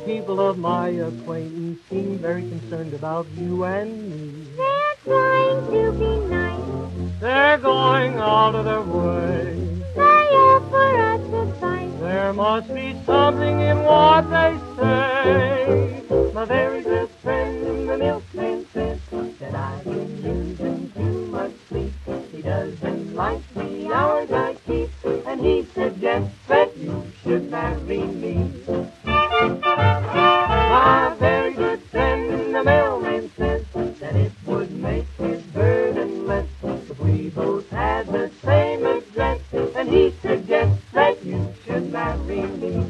people of my acquaintance seem very concerned about you and me. They're trying to be nice. They're going out of their way. They offer us advice. There must be something in what they say. My very good friend, the milkman, says that I've been losing too much sleep. He doesn't like the hours I keep, and he suggests that you should marry me. My very good friend, the mailman, says that it would make his burden less if we both had the same address, and he suggests that you should marry me.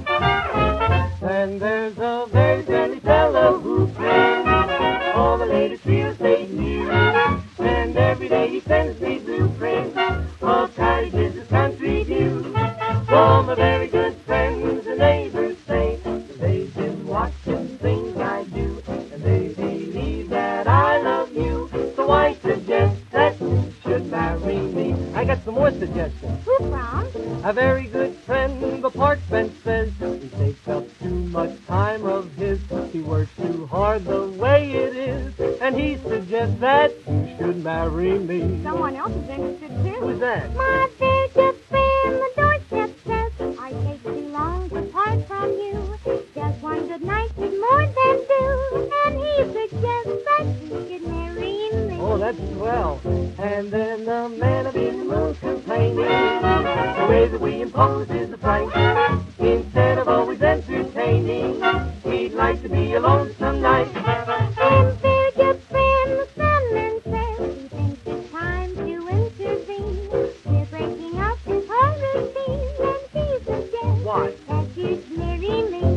Then there's a very friendly fellow who brings all the latest real estate news, and every day he sends me blueprints of cottages with country views. So my very good friends and neighbors say that they've been watching things I do, and they believe that I love you. So I suggest that you should marry me. I got some more suggestions. Who from? A very good friend, the park bench says he takes up too much time of his. He works too hard the way it is, and he suggests that you should marry me. Someone else is interested too. Who's that? My very good friend, the doorstep says I take too long to part from you. Just one good night is more than due, and he suggests that you should marry me. Oh, that's swell. And then the man of the moon's complaining the way that we impose is a price. Instead of always entertaining, he'd like to be alone some night. And very good friend, the Sandman says he thinks it's time to intervene. We're breaking up his whole routine, and he suggests What? that you should marry me.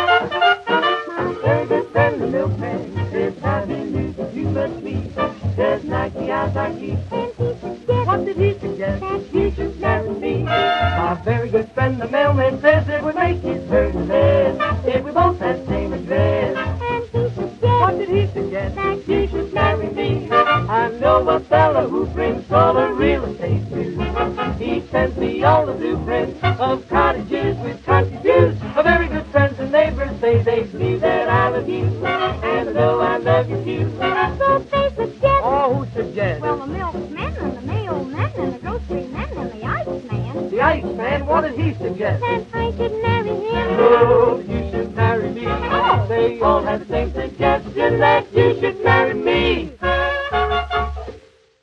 My very good friend, the milkman, says I've been losing too much sleep. There's nighty hours I keep. And he suggests What did he suggest? that You should marry me. My very good friend, the mailman, says it would make his burden less if we both had the same address. And he suggests What did he suggest? that You should marry me. I know a fellow who brings all the real estate news. He sends me all the blueprints of cottages with country views. My very good friends and neighbors say they believe that I love you, and I know I love you too. so they suggest. Oh, who suggests? Well, the milkman and the mailman and the grocery man and the iceman The Iceman, what did he suggest? said I should marry him. Oh, you should marry me. Oh. They all have the same suggestion that